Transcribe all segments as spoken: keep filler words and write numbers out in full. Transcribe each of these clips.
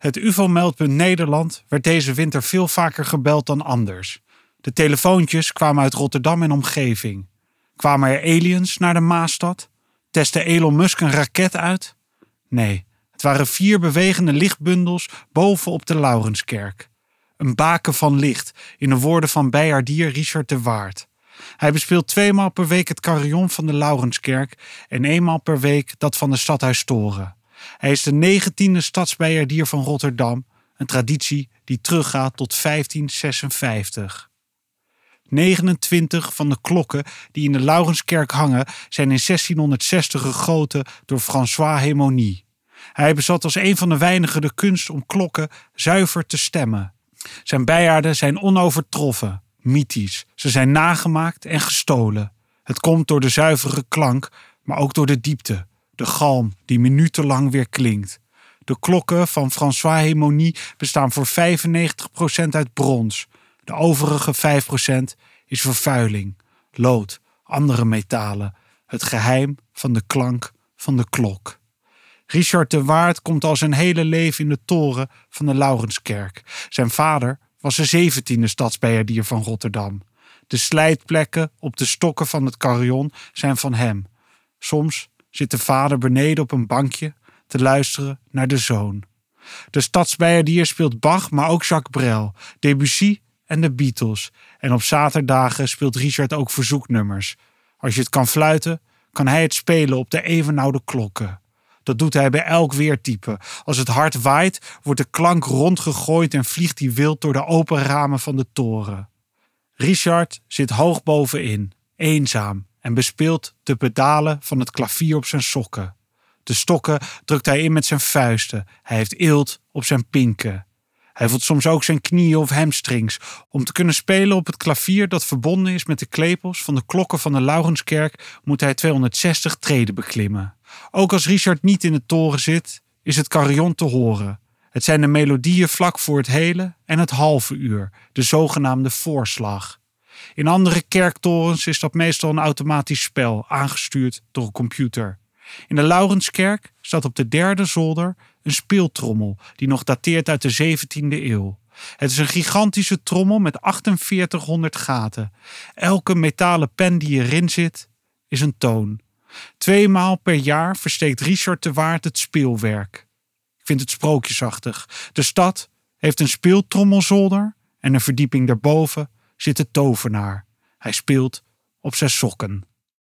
Het U F O-meldpunt Nederland werd deze winter veel vaker gebeld dan anders. De telefoontjes kwamen uit Rotterdam en omgeving. Kwamen er aliens naar de Maasstad? Testte Elon Musk een raket uit? Nee, het waren vier bewegende lichtbundels boven op de Laurenskerk. Een baken van licht, in de woorden van bijaardier Richard de Waard. Hij bespeelt tweemaal per week het carillon van de Laurenskerk en eenmaal per week dat van de Stadhuistoren. Hij is de negentiende stadsbijaardier van Rotterdam, een traditie die teruggaat tot vijftien zesenvijftig. negenentwintig van de klokken die in de Laurenskerk hangen zijn in zestienhonderdzestig gegoten door François Hemony. Hij bezat als een van de weinigen de kunst om klokken zuiver te stemmen. Zijn bijaarden zijn onovertroffen, mythisch. Ze zijn nagemaakt en gestolen. Het komt door de zuivere klank, maar ook door de diepte, de galm die minutenlang weer klinkt. De klokken van François Hemony bestaan voor vijfennegentig procent uit brons. De overige vijf procent is vervuiling, lood, andere metalen. Het geheim van de klank van de klok. Richard de Waard komt al zijn hele leven in de toren van de Laurenskerk. Zijn vader was de zeventiende stadsbijaardier van Rotterdam. De slijtplekken op de stokken van het carillon zijn van hem. Soms zit de vader beneden op een bankje te luisteren naar de zoon. De stadsbijaardier speelt Bach, maar ook Jacques Brel, Debussy en de Beatles. En op zaterdagen speelt Richard ook verzoeknummers. Als je het kan fluiten, kan hij het spelen op de eeuwenoude klokken. Dat doet hij bij elk weertype. Als het hard waait, wordt de klank rondgegooid en vliegt hij wild door de open ramen van de toren. Richard zit hoog bovenin, eenzaam, en bespeelt de pedalen van het klavier op zijn sokken. De stokken drukt hij in met zijn vuisten. Hij heeft eelt op zijn pinken. Hij voelt soms ook zijn knieën of hamstrings om te kunnen spelen op het klavier dat verbonden is met de klepels van de klokken van de Laurenskerk moet hij tweehonderdzestig treden beklimmen. Ook als Richard niet in de toren zit, is het carillon te horen. Het zijn de melodieën vlak voor het hele en het halve uur, de zogenaamde voorslag. In andere kerktorens is dat meestal een automatisch spel, aangestuurd door een computer. In de Laurenskerk staat op de derde zolder een speeltrommel die nog dateert uit de zeventiende eeuw. Het is een gigantische trommel met achtenveertighonderd gaten. Elke metalen pen die erin zit is een toon. Tweemaal per jaar versteekt Richard de Waard het speelwerk. Ik vind het sprookjesachtig. De stad heeft een speeltrommelzolder en een verdieping daarboven zit de tovenaar. Hij speelt op zijn sokken.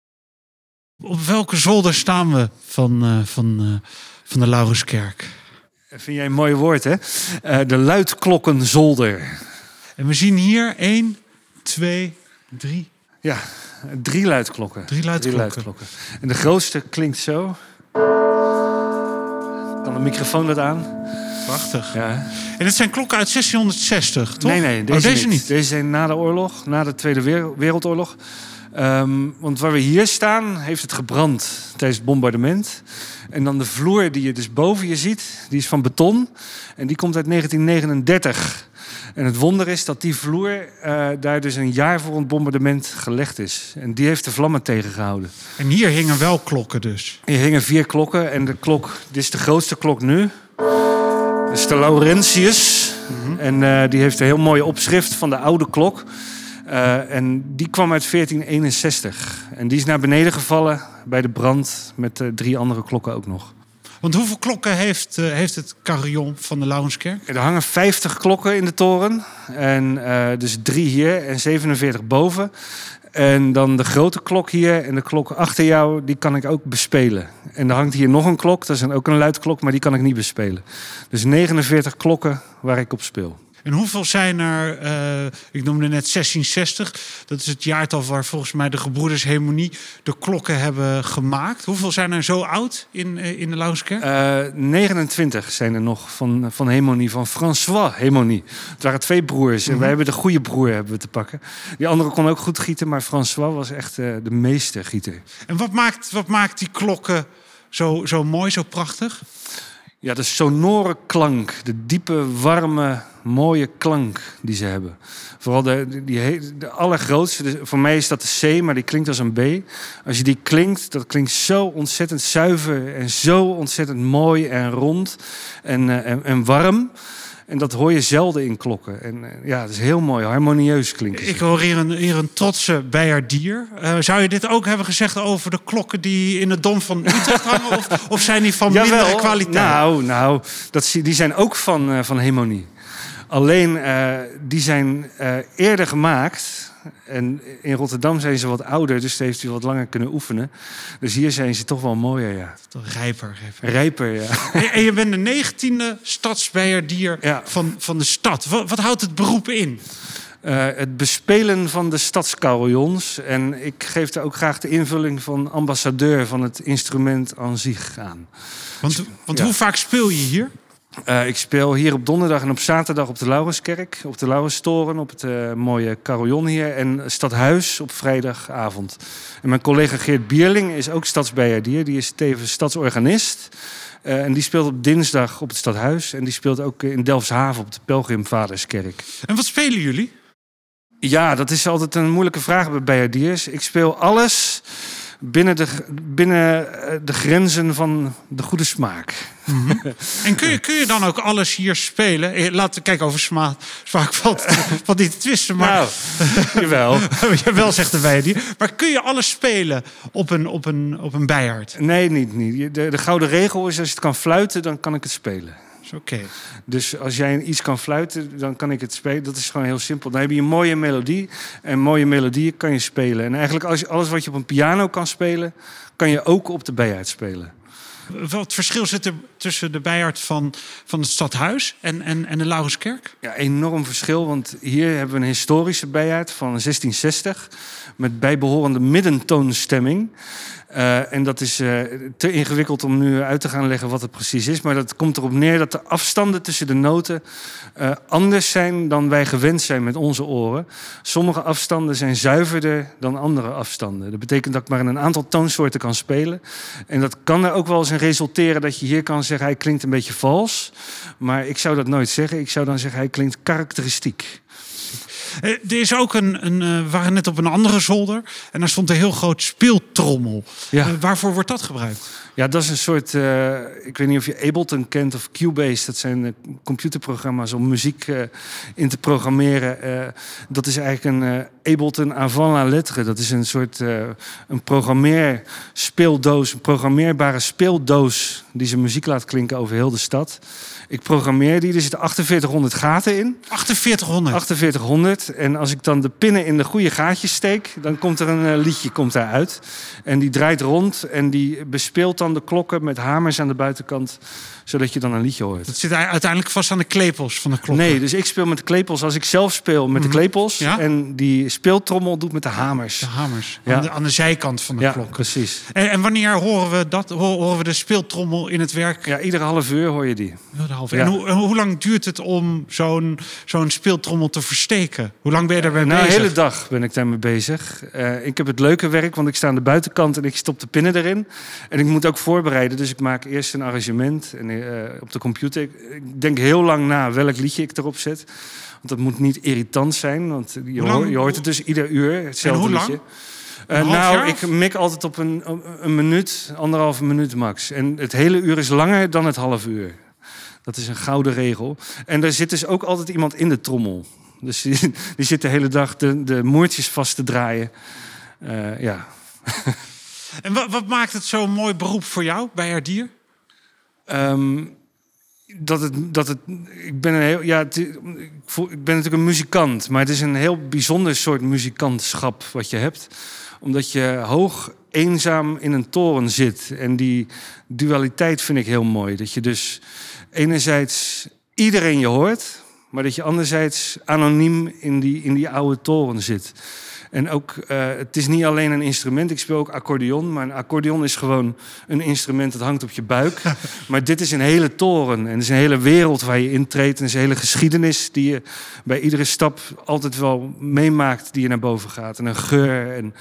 Op welke zolder staan we van, uh, van, uh, van de Laurenskerk? Vind jij een mooi woord, hè? Uh, de luidklokkenzolder. En we zien hier één, twee, drie. Ja, drie luidklokken. Drie luidklokken. Drie luidklokken. En de grootste klinkt zo. Kan de microfoon dat aan? Prachtig. Ja. En het zijn klokken uit zestienhonderdzestig, toch? Nee, nee, deze, oh, deze niet. niet. Deze zijn na de oorlog, na de Tweede Wereldoorlog. Um, want waar we hier staan, heeft het gebrand tijdens het bombardement. En dan de vloer die je dus boven je ziet, die is van beton. En die komt uit negentien negenendertig. En het wonder is dat die vloer uh, daar dus een jaar voor het bombardement gelegd is. En die heeft de vlammen tegengehouden. En hier hingen wel klokken dus? Hier hingen vier klokken. En de klok, dit is de grootste klok nu. Dat is de Laurentius. Mm-hmm. En uh, die heeft een heel mooi opschrift van de oude klok. Uh, en die kwam uit veertien eenenzestig. En die is naar beneden gevallen bij de brand met uh, drie andere klokken ook nog. Want hoeveel klokken heeft, uh, heeft het carillon van de Laurenskerk? Er hangen vijftig klokken in de toren. En uh, dus drie hier en zevenenveertig boven. En dan de grote klok hier en de klok achter jou, die kan ik ook bespelen. En er hangt hier nog een klok, dat is ook een luidklok, maar die kan ik niet bespelen. Dus negenenveertig klokken waar ik op speel. En hoeveel zijn er, uh, ik noemde net zestienzestig, dat is het jaartal waar volgens mij de gebroeders Hemony de klokken hebben gemaakt. Hoeveel zijn er zo oud in, uh, in de Laurenskerk? Uh, negenentwintig zijn er nog van, van Hemony, van François Hemony. Het waren twee broers en mm-hmm. wij hebben de goede broer hebben we te pakken. Die andere kon ook goed gieten, maar François was echt uh, de meestergieter. En wat maakt, wat maakt die klokken zo, zo mooi, zo prachtig? Ja, de sonore klank. De diepe, warme, mooie klank die ze hebben. Vooral de, die, de allergrootste. De, voor mij is dat de C, maar die klinkt als een B. Als je die klinkt, dat klinkt zo ontzettend zuiver en zo ontzettend mooi en rond en, uh, en, en warm. En dat hoor je zelden in klokken. En uh, ja, het is heel mooi, harmonieus klinken. Ik hoor hier een, hier een trotse bijaardier. Uh, zou je dit ook hebben gezegd over de klokken die in het Dom van Utrecht hangen? Of, of zijn die van mindere Jawel, kwaliteit? Nou, nou dat, die zijn ook van, uh, van Hemonie. Alleen, uh, die zijn uh, eerder gemaakt. En in Rotterdam zijn ze wat ouder, dus heeft hij wat langer kunnen oefenen. Dus hier zijn ze toch wel mooier, ja. Toch rijper. Rijper, rijper ja. En, en je bent de negentiende stadsbijaardier ja. van, van de stad. Wat, wat houdt het beroep in? Uh, het bespelen van de stadscarillons. En ik geef daar ook graag de invulling van ambassadeur van het instrument aan zich aan. Want, want ja. hoe vaak speel je hier? Uh, ik speel hier op donderdag en op zaterdag op de Laurenskerk, op de Laurenstoren, op het uh, mooie carillon hier. En Stadhuis op vrijdagavond. En mijn collega Geert Bierling is ook stadsbijaardier. Die is tevens stadsorganist. Uh, en die speelt op dinsdag op het Stadhuis. En die speelt ook in Delfshaven op de Pelgrimvaderskerk. En wat spelen jullie? Ja, dat is altijd een moeilijke vraag bij bijaardiers. Ik speel alles binnen de, binnen de grenzen van de goede smaak. Mm-hmm. En kun je, kun je dan ook alles hier spelen? Laat kijken over smaak. Smaak valt, valt niet te twisten. Maar nou, jawel. Jawel, zegt de bijaardier. Maar kun je alles spelen op een, op een, op een bijaard? Nee, niet. niet. De, de gouden regel is, als je het kan fluiten, dan kan ik het spelen. Oké. Okay. Dus als jij iets kan fluiten, dan kan ik het spelen. Dat is gewoon heel simpel. Dan heb je een mooie melodie. En mooie melodieën kan je spelen. En eigenlijk als je, alles wat je op een piano kan spelen, kan je ook op de bijaard spelen. Wat verschil zit er tussen de bijaard van, van het Stadhuis en, en, en de Laurenskerk? Ja, enorm verschil. Want hier hebben we een historische bijaard van zestien zestig. Met bijbehorende middentoonstemming. Uh, en dat is uh, te ingewikkeld om nu uit te gaan leggen wat het precies is. Maar dat komt erop neer dat de afstanden tussen de noten uh, anders zijn dan wij gewend zijn met onze oren. Sommige afstanden zijn zuiverder dan andere afstanden. Dat betekent dat ik maar in een aantal toonsoorten kan spelen. En dat kan er ook wel eens in resulteren dat je hier kan zeggen, hij klinkt een beetje vals. Maar ik zou dat nooit zeggen. Ik zou dan zeggen, hij klinkt karakteristiek. Er is ook een, een, we waren net op een andere zolder en daar stond een heel groot speeltrommel. Ja. Uh, waarvoor wordt dat gebruikt? Ja, dat is een soort, uh, ik weet niet of je Ableton kent of Cubase. Dat zijn uh, computerprogramma's om muziek uh, in te programmeren. Uh, dat is eigenlijk een uh, Ableton avant la lettre. Dat is een soort uh, een programmeerspeeldoos, een programmeerbare speeldoos die zijn muziek laat klinken over heel de stad. Ik programmeer die, er zitten achtenveertighonderd gaten in. achtenveertighonderd? achtenveertighonderd. En als ik dan de pinnen in de goede gaatjes steek, dan komt er een uh, liedje komt daaruit. En die draait rond en die bespeelt dan de klokken met hamers aan de buitenkant, zodat je dan een liedje hoort. Dat zit uiteindelijk vast aan de klepels van de klokken? Nee, dus ik speel met de klepels als ik zelf speel met de klepels. Ja? En die speeltrommel doet met de hamers. De hamers, ja. aan, de, aan de zijkant van de ja, klok. Precies. En, en wanneer horen we dat? Horen we de speeltrommel in het werk? Ja, iedere half uur hoor je die. Ja. En hoe, hoe lang duurt het om zo'n, zo'n speeltrommel te versteken? Hoe lang ben je daarbij nou, bezig? De hele dag ben ik daarmee bezig. Uh, ik heb het leuke werk, want ik sta aan de buitenkant en ik stop de pinnen erin. En ik moet ook voorbereiden, dus ik maak eerst een arrangement en, uh, op de computer. Ik denk heel lang na welk liedje ik erop zet. Want dat moet niet irritant zijn, want je, hoort, je hoort het dus ieder uur, hetzelfde en hoe liedje. Lang? Uh, nou, ik mik altijd op een, een minuut, anderhalve minuut max. En het hele uur is langer dan het half uur. Dat is een gouden regel. En er zit dus ook altijd iemand in de trommel. Dus die, die zit de hele dag de, de moertjes vast te draaien. Uh, ja. En wat, wat maakt het zo'n mooi beroep voor jou, bijaardier? Um, dat het, dat het, ik ben een heel, ja, het, ik, voel, ik ben natuurlijk een muzikant, maar het is een heel bijzonder soort muzikantschap wat je hebt, omdat je hoog eenzaam in een toren zit. En die dualiteit vind ik heel mooi. Dat je dus enerzijds iedereen je hoort, maar dat je anderzijds anoniem in die, in die oude toren zit. En ook, uh, het is niet alleen een instrument. Ik speel ook accordeon. Maar een accordeon is gewoon een instrument dat hangt op je buik. Maar dit is een hele toren. En het is een hele wereld waar je intreedt. En het is een hele geschiedenis die je bij iedere stap altijd wel meemaakt die je naar boven gaat. En een geur. En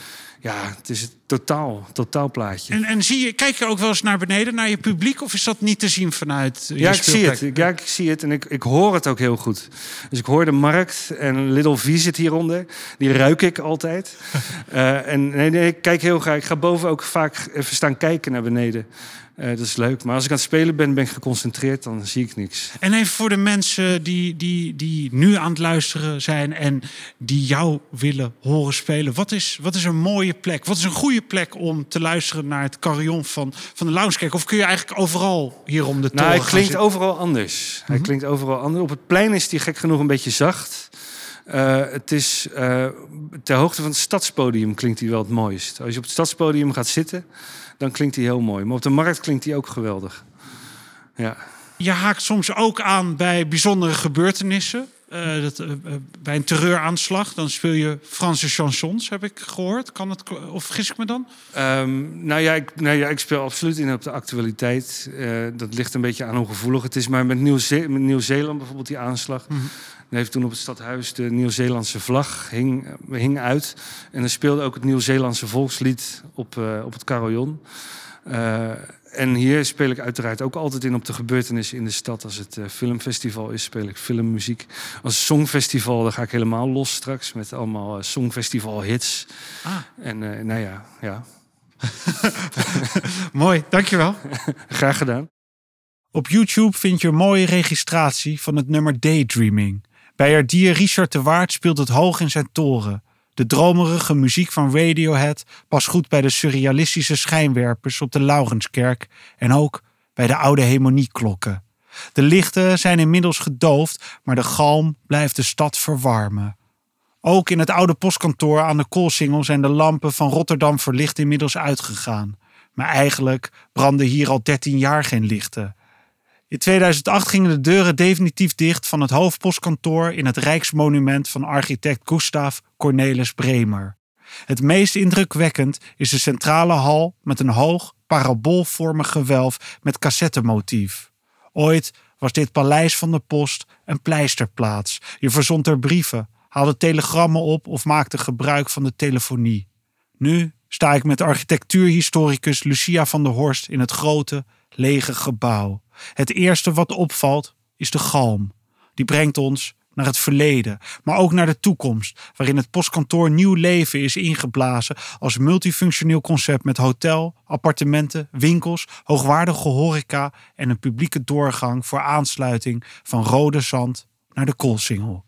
ja, het is het totaal, totaal plaatje. En, en zie je, kijk je ook wel eens naar beneden, naar je publiek? Of is dat niet te zien vanuit je Ja, ik zie speelplek? het. Ja, ik zie het en ik, ik hoor het ook heel goed. Dus ik hoor de markt en Little V zit hieronder. Die ruik ik altijd. uh, en nee, nee, ik kijk heel graag. Ik ga boven ook vaak even staan kijken naar beneden. Uh, dat is leuk. Maar als ik aan het spelen ben, ben ik geconcentreerd. Dan zie ik niks. En even voor de mensen die, die, die nu aan het luisteren zijn en die jou willen horen spelen. Wat is, wat is een mooie plek? Wat is een goede plek om te luisteren naar het carillon van, van de Loungekerk? Of kun je eigenlijk overal hier om de toren nou, hij gaan klinkt zitten? overal anders. Mm-hmm. Hij klinkt overal anders. Op het plein is hij gek genoeg een beetje zacht. Uh, het is uh, ter hoogte van het stadspodium klinkt hij wel het mooist. Als je op het stadspodium gaat zitten, dan klinkt hij heel mooi. Maar op de markt klinkt hij ook geweldig. Ja. Je haakt soms ook aan bij bijzondere gebeurtenissen. Uh, dat, uh, bij een terreuraanslag, dan speel je Franse chansons, heb ik gehoord. Kan het, of vergis ik me dan? Um, nou, ja, ik, nou ja, ik speel absoluut in op de actualiteit. Uh, dat ligt een beetje aan hoe gevoelig het is. Maar met Nieuw-Ze- met Nieuw-Zeeland bijvoorbeeld, die aanslag. Mm-hmm. Dan heeft toen op het stadhuis de Nieuw-Zeelandse vlag hing, hing uit. En dan speelde ook het Nieuw-Zeelandse volkslied op, uh, op het carillon. Uh, en hier speel ik uiteraard ook altijd in op de gebeurtenissen in de stad. Als het uh, filmfestival is, speel ik filmmuziek. Als het songfestival, dan ga ik helemaal los straks met allemaal uh, songfestival hits. Ah. En uh, nou ja, ja. Mooi, dankjewel. Graag gedaan. Op YouTube vind je een mooie registratie van het nummer Daydreaming. Bijaardier Richard de Waard speelt het hoog in zijn toren. De dromerige muziek van Radiohead past goed bij de surrealistische schijnwerpers op de Laurenskerk en ook bij de oude hemonieklokken. De lichten zijn inmiddels gedoofd, maar de galm blijft de stad verwarmen. Ook in het oude postkantoor aan de Koolsingel zijn de lampen van Rotterdam Verlicht inmiddels uitgegaan. Maar eigenlijk brandden hier al dertien jaar geen lichten. In tweeduizend acht gingen de deuren definitief dicht van het hoofdpostkantoor in het Rijksmonument van architect Gustav Cornelis Bremer. Het meest indrukwekkend is de centrale hal met een hoog, paraboolvormig gewelf met cassettemotief. Ooit was dit paleis van de post een pleisterplaats. Je verzond er brieven, haalde telegrammen op of maakte gebruik van de telefonie. Nu sta ik met architectuurhistoricus Lucia van der Horst in het grote, lege gebouw. Het eerste wat opvalt is de galm. Die brengt ons naar het verleden, maar ook naar de toekomst, waarin het postkantoor nieuw leven is ingeblazen als multifunctioneel concept met hotel, appartementen, winkels, hoogwaardige horeca en een publieke doorgang voor aansluiting van Rode Zand naar de Koolsingel.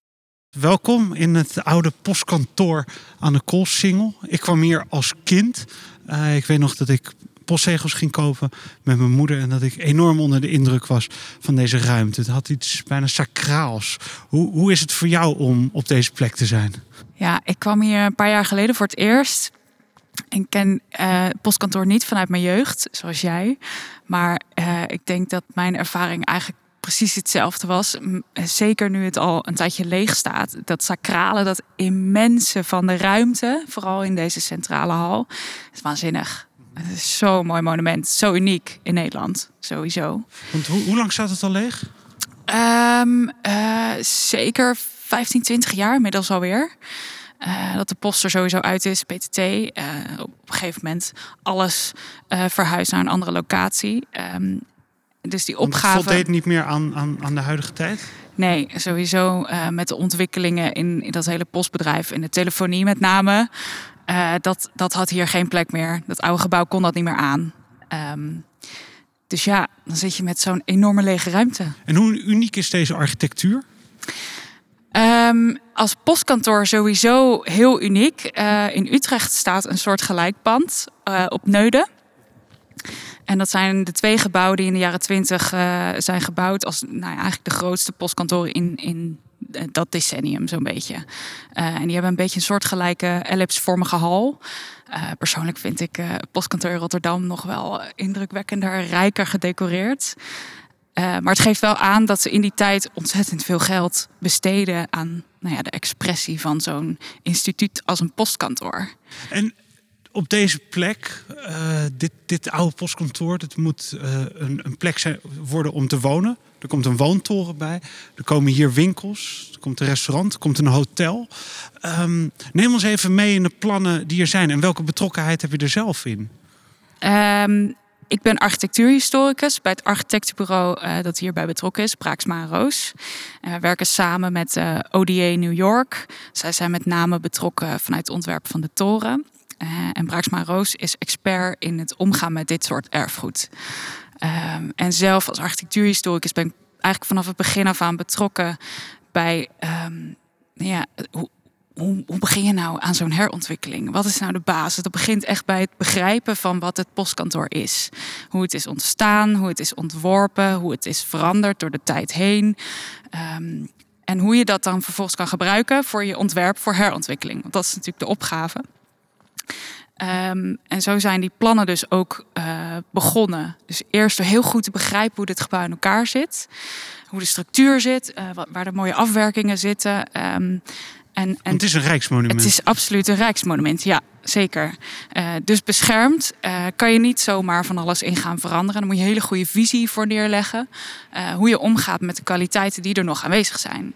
Welkom in het oude postkantoor aan de Koolsingel. Ik kwam hier als kind. Uh, ik weet nog dat ik postzegels ging kopen met mijn moeder en dat ik enorm onder de indruk was van deze ruimte. Het had iets bijna sacraals. Hoe, hoe is het voor jou om op deze plek te zijn? Ja, ik kwam hier een paar jaar geleden voor het eerst. Ik ken uh, het postkantoor niet vanuit mijn jeugd, zoals jij. Maar uh, ik denk dat mijn ervaring eigenlijk precies hetzelfde was. Zeker nu het al een tijdje leeg staat. Dat sacrale, dat immense van de ruimte, vooral in deze centrale hal, is waanzinnig. Het is zo'n mooi monument. Zo uniek in Nederland, sowieso. Want hoe, hoe lang staat het al leeg? Um, uh, zeker vijftien, twintig jaar inmiddels alweer. Uh, dat de post er sowieso uit is, P T T. Uh, op een gegeven moment alles uh, verhuisd naar een andere locatie. Um, dus die opgave... Het voldeed niet meer aan, aan, aan de huidige tijd? Nee, sowieso uh, met de ontwikkelingen in, in dat hele postbedrijf en de telefonie met name. Uh, dat, dat had hier geen plek meer. Dat oude gebouw kon dat niet meer aan. Um, dus ja, dan zit je met zo'n enorme lege ruimte. En hoe uniek is deze architectuur? Um, als postkantoor sowieso heel uniek. Uh, in Utrecht staat een soort gelijkpand uh, op Neuden. En dat zijn de twee gebouwen die in de jaren twintig uh, zijn gebouwd als nou ja, eigenlijk de grootste postkantoren in, in dat decennium zo'n beetje. Uh, en die hebben een beetje een soortgelijke ellipsvormige hal. Uh, persoonlijk vind ik uh, postkantoor in Rotterdam nog wel indrukwekkender, rijker gedecoreerd. Uh, maar het geeft wel aan dat ze in die tijd ontzettend veel geld besteden aan nou ja, de expressie van zo'n instituut als een postkantoor. En op deze plek, uh, dit, dit oude postkantoor, dat moet uh, een, een plek zijn, worden om te wonen. Er komt een woontoren bij. Er komen hier winkels. Er komt een restaurant. Er komt een hotel. Um, neem ons even mee in de plannen die er zijn. En welke betrokkenheid heb je er zelf in? Um, ik ben architectuurhistoricus bij het architectenbureau uh, dat hierbij betrokken is, Braaksma en Roos. En wij werken samen met uh, O D A New York. Zij zijn met name betrokken vanuit het ontwerp van de toren. Uh, en Braaksma en Roos is expert in het omgaan met dit soort erfgoed. Um, en zelf als architectuurhistoricus ben ik eigenlijk vanaf het begin af aan betrokken bij um, ja, hoe, hoe, hoe begin je nou aan zo'n herontwikkeling? Wat is nou de basis? Dat begint echt bij het begrijpen van wat het postkantoor is. Hoe het is ontstaan, hoe het is ontworpen, hoe het is veranderd door de tijd heen. Um, en hoe je dat dan vervolgens kan gebruiken voor je ontwerp voor herontwikkeling. Want dat is natuurlijk de opgave. Um, en zo zijn die plannen dus ook uh, begonnen. Dus eerst door heel goed te begrijpen hoe dit gebouw in elkaar zit. Hoe de structuur zit, uh, waar de mooie afwerkingen zitten. Um, en, en het is een rijksmonument. Het is absoluut een rijksmonument, ja, zeker. Uh, dus beschermd uh, kan je niet zomaar van alles in gaan veranderen. Daar moet je een hele goede visie voor neerleggen. Uh, hoe je omgaat met de kwaliteiten die er nog aanwezig zijn.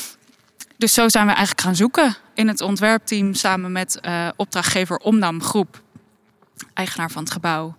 Dus zo zijn we eigenlijk gaan zoeken in het ontwerpteam samen met uh, opdrachtgever Omnam Groep, eigenaar van het gebouw.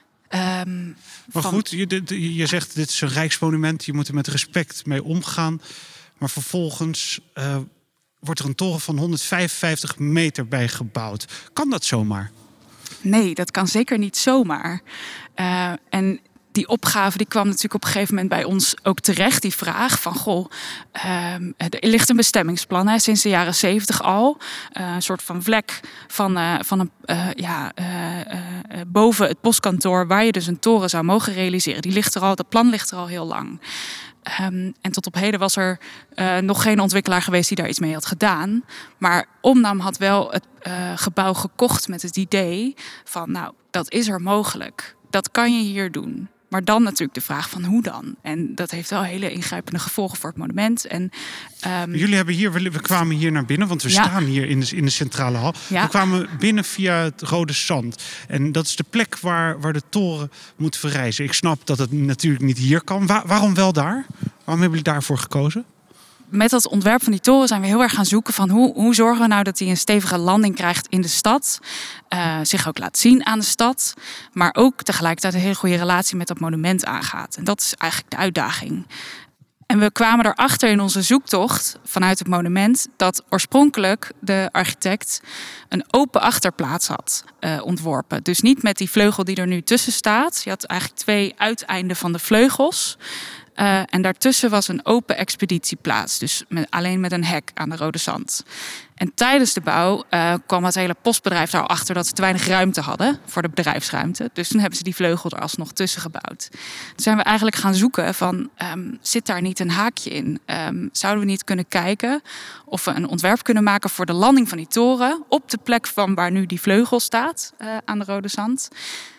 Um, maar van... goed, je, je zegt dit is een rijksmonument, je moet er met respect mee omgaan. Maar vervolgens uh, wordt er een toren van honderdvijfenvijftig meter bij gebouwd. Kan dat zomaar? Nee, dat kan zeker niet zomaar. Uh, en die opgave die kwam natuurlijk op een gegeven moment bij ons ook terecht. Die vraag van, goh, um, er ligt een bestemmingsplan hè, sinds de jaren zeventig al. Uh, een soort van vlek van, uh, van een, uh, ja, uh, uh, boven het postkantoor waar je dus een toren zou mogen realiseren. Die ligt er al, dat plan ligt er al heel lang. Um, en tot op heden was er uh, nog geen ontwikkelaar geweest die daar iets mee had gedaan. Maar Omnam had wel het uh, gebouw gekocht met het idee van, nou, dat is er mogelijk. Dat kan je hier doen. Maar dan natuurlijk de vraag van hoe dan? En dat heeft wel hele ingrijpende gevolgen voor het monument. En, um... Jullie hebben hier, we kwamen hier naar binnen, want we ja. staan hier in de, in de centrale hal. Ja. We kwamen binnen via het Rode Zand. En dat is de plek waar, waar de toren moet verrijzen. Ik snap dat het natuurlijk niet hier kan. Waar, waarom wel daar? Waarom hebben jullie daarvoor gekozen? Met dat ontwerp van die toren zijn we heel erg gaan zoeken van hoe, hoe zorgen we nou dat hij een stevige landing krijgt in de stad. Uh, zich ook laat zien aan de stad. Maar ook tegelijkertijd een hele goede relatie met dat monument aangaat. En dat is eigenlijk de uitdaging. En we kwamen erachter in onze zoektocht vanuit het monument dat oorspronkelijk de architect een open achterplaats had uh, ontworpen. Dus niet met die vleugel die er nu tussen staat. Je had eigenlijk twee uiteinden van de vleugels. Uh, en daartussen was een open expeditieplaats. Dus met, alleen met een hek aan de Rode Zand. En tijdens de bouw uh, kwam het hele postbedrijf daarachter dat ze te weinig ruimte hadden voor de bedrijfsruimte. Dus toen hebben ze die vleugel er alsnog tussen gebouwd. Toen zijn we eigenlijk gaan zoeken van, um, zit daar niet een haakje in? Um, zouden we niet kunnen kijken of we een ontwerp kunnen maken voor de landing van die toren op de plek van waar nu die vleugel staat uh, aan de Rode Zand.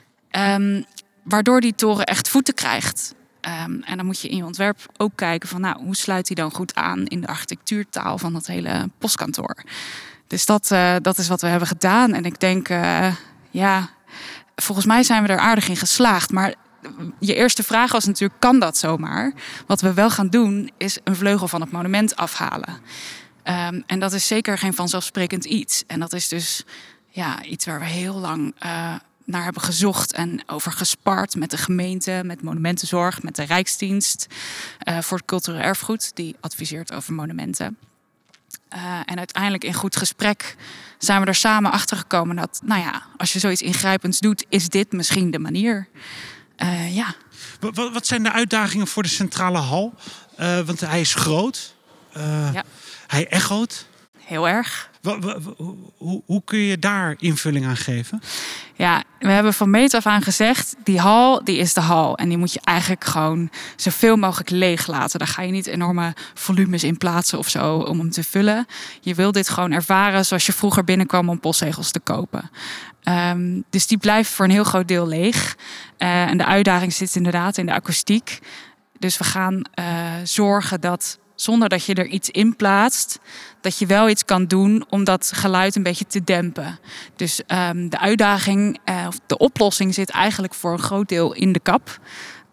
Um, waardoor die toren echt voeten krijgt. Um, en dan moet je in je ontwerp ook kijken van, nou, hoe sluit die dan goed aan in de architectuurtaal van dat hele postkantoor. Dus dat, uh, dat is wat we hebben gedaan. En ik denk, uh, ja, volgens mij zijn we er aardig in geslaagd. Maar je eerste vraag was natuurlijk, kan dat zomaar? Wat we wel gaan doen, is een vleugel van het monument afhalen. Um, en dat is zeker geen vanzelfsprekend iets. En dat is dus ja, iets waar we heel lang Uh, naar hebben gezocht en over gespart met de gemeente, met Monumentenzorg, met de Rijksdienst uh, voor het cultureel erfgoed, die adviseert over monumenten. Uh, en uiteindelijk in goed gesprek zijn we er samen achter gekomen dat, nou ja, als je zoiets ingrijpends doet, is dit misschien de manier. Uh, ja. Wat, wat zijn de uitdagingen voor de centrale hal? Uh, want hij is groot. Uh, ja. Hij echoot. Heel erg. Hoe, hoe, hoe kun je daar invulling aan geven? Ja, we hebben van meet af aan gezegd, die hal, die is de hal. En die moet je eigenlijk gewoon zoveel mogelijk leeg laten. Daar ga je niet enorme volumes in plaatsen of zo om hem te vullen. Je wil dit gewoon ervaren zoals je vroeger binnenkwam om postzegels te kopen. Um, dus die blijft voor een heel groot deel leeg. Uh, en de uitdaging zit inderdaad in de akoestiek. Dus we gaan uh, zorgen dat, zonder dat je er iets in plaatst, dat je wel iets kan doen om dat geluid een beetje te dempen. Dus um, de uitdaging, uh, of de oplossing zit eigenlijk voor een groot deel in de kap.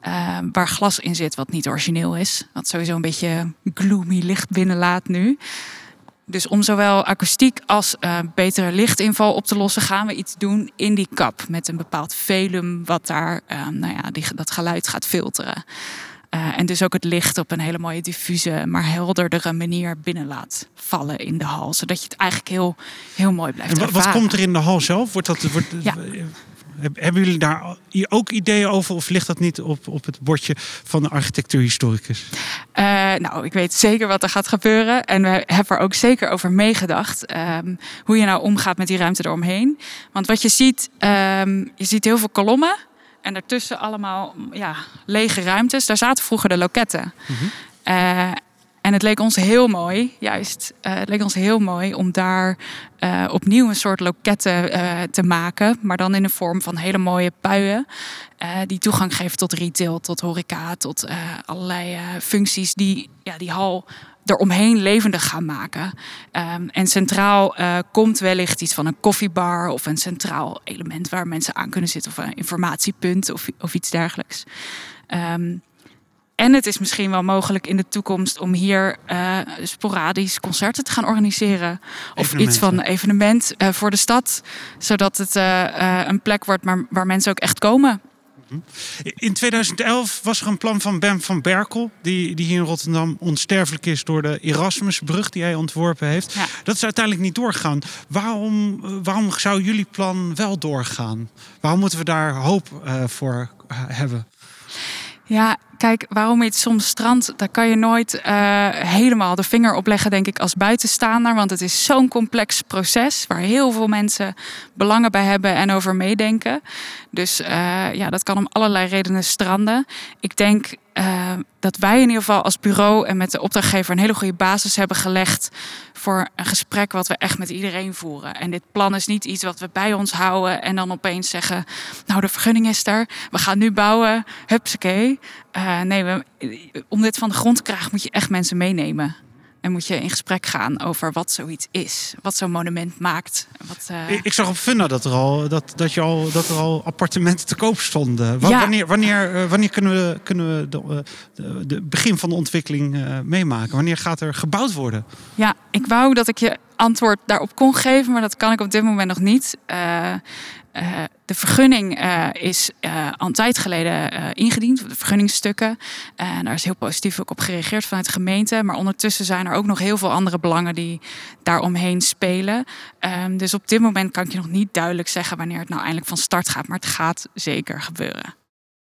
Uh, waar glas in zit wat niet origineel is. Wat sowieso een beetje gloomy licht binnenlaat nu. Dus om zowel akoestiek als uh, betere lichtinval op te lossen, gaan we iets doen in die kap. Met een bepaald velum wat daar uh, nou ja, die, dat geluid gaat filteren. Uh, en dus ook het licht op een hele mooie diffuse, maar helderdere manier binnen laat vallen in de hal. Zodat je het eigenlijk heel, heel mooi blijft en wat, ervaren. Wat komt er in de hal zelf? Wordt dat, wordt, ja. Hebben jullie daar ook ideeën over? Of ligt dat niet op, op het bordje van de architectuurhistoricus? Uh, nou, ik weet zeker wat er gaat gebeuren. En we hebben er ook zeker over meegedacht. Um, hoe je nou omgaat met die ruimte eromheen. Want wat je ziet, um, je ziet heel veel kolommen. En daartussen allemaal ja, lege ruimtes. Daar zaten vroeger de loketten. Mm-hmm. Uh, en het leek ons heel mooi, juist. Uh, het leek ons heel mooi om daar uh, opnieuw een soort loketten uh, te maken. Maar dan in de vorm van hele mooie puien. Uh, die toegang geven tot retail, tot horeca, tot uh, allerlei uh, functies die ja, die hal eromheen levendig gaan maken. Um, en centraal uh, komt wellicht iets van een koffiebar of een centraal element waar mensen aan kunnen zitten of een informatiepunt of, of iets dergelijks. Um, En het is misschien wel mogelijk in de toekomst om hier uh, sporadisch concerten te gaan organiseren. Of iets van evenement uh, voor de stad. Zodat het uh, uh, een plek wordt waar, waar mensen ook echt komen. In tweeduizend elf was er een plan van Ben van Berkel, die, die hier in Rotterdam onsterfelijk is door de Erasmusbrug die hij ontworpen heeft. Ja. Dat is uiteindelijk niet doorgegaan. Waarom, waarom zou jullie plan wel doorgaan? Waarom moeten we daar hoop uh, voor uh, hebben? Ja, kijk, waarom iets soms strandt, daar kan je nooit uh, helemaal de vinger op leggen, denk ik, als buitenstaander. Want het is zo'n complex proces waar heel veel mensen belangen bij hebben en over meedenken. Dus uh, ja, dat kan om allerlei redenen stranden. Ik denk uh, dat wij in ieder geval als bureau en met de opdrachtgever een hele goede basis hebben gelegd voor een gesprek wat we echt met iedereen voeren. En dit plan is niet iets wat we bij ons houden en dan opeens zeggen, nou, de vergunning is er, we gaan nu bouwen, hupsakee. Uh, nee, we, om dit van de grond te krijgen moet je echt mensen meenemen. En moet je in gesprek gaan over wat zoiets is. Wat zo'n monument maakt. Wat, uh... ik, ik zag op Funda dat er al, dat, dat je al, dat er al appartementen te koop stonden. W- ja. Wanneer, wanneer, wanneer kunnen we, kunnen we de, de, de begin van de ontwikkeling uh, meemaken? Wanneer gaat er gebouwd worden? Ja, ik wou dat ik je antwoord daarop kon geven. Maar dat kan ik op dit moment nog niet. Uh, Uh, de vergunning uh, is uh, al een tijd geleden uh, ingediend, de vergunningsstukken. Uh, en daar is heel positief ook op gereageerd vanuit de gemeente. Maar ondertussen zijn er ook nog heel veel andere belangen die daaromheen spelen. Um, dus op dit moment kan ik je nog niet duidelijk zeggen wanneer het nou eindelijk van start gaat. Maar het gaat zeker gebeuren.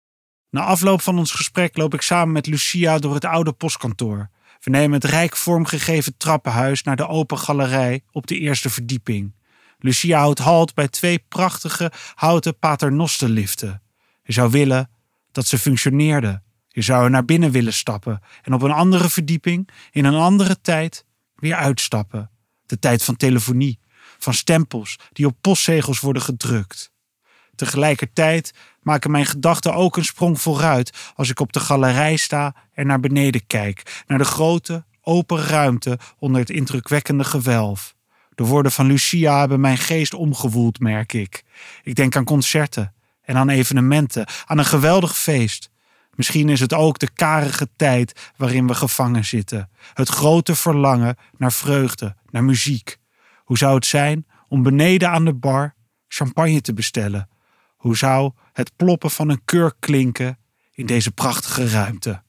Na afloop van ons gesprek loop ik samen met Lucia door het oude postkantoor. We nemen het rijk vormgegeven trappenhuis naar de open galerij op de eerste verdieping. Lucia houdt halt bij twee prachtige houten paternosterliften. Je zou willen dat ze functioneerden. Je zou er naar binnen willen stappen en op een andere verdieping, in een andere tijd, weer uitstappen. De tijd van telefonie, van stempels die op postzegels worden gedrukt. Tegelijkertijd maken mijn gedachten ook een sprong vooruit als ik op de galerij sta en naar beneden kijk, naar de grote, open ruimte onder het indrukwekkende gewelf. De woorden van Lucia hebben mijn geest omgewoeld, merk ik. Ik denk aan concerten en aan evenementen, aan een geweldig feest. Misschien is het ook de karige tijd waarin we gevangen zitten. Het grote verlangen naar vreugde, naar muziek. Hoe zou het zijn om beneden aan de bar champagne te bestellen? Hoe zou het ploppen van een kurk klinken in deze prachtige ruimte?